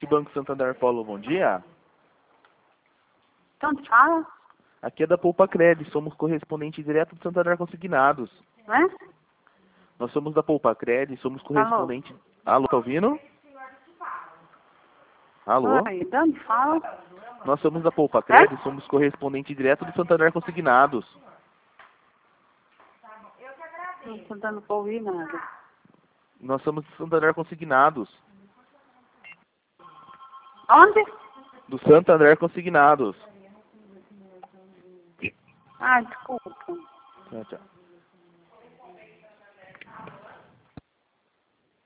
Que Banco Santander Paulo, bom dia. Tanto fala, Aqui é da Poupa Cred, somos correspondente direto do Santander Consignados. né? Nós somos da Poupa Cred, somos correspondente... Alô, tá ouvindo? Alô? Oi, tanto fala. Nós somos da Poupa Cred, somos correspondente direto do Santander Consignados. Não tô dando pra ouvir nada. Nós somos do Santander Consignados. Onde? Do Santander Consignados. Ah, desculpa. Tchau, tchau.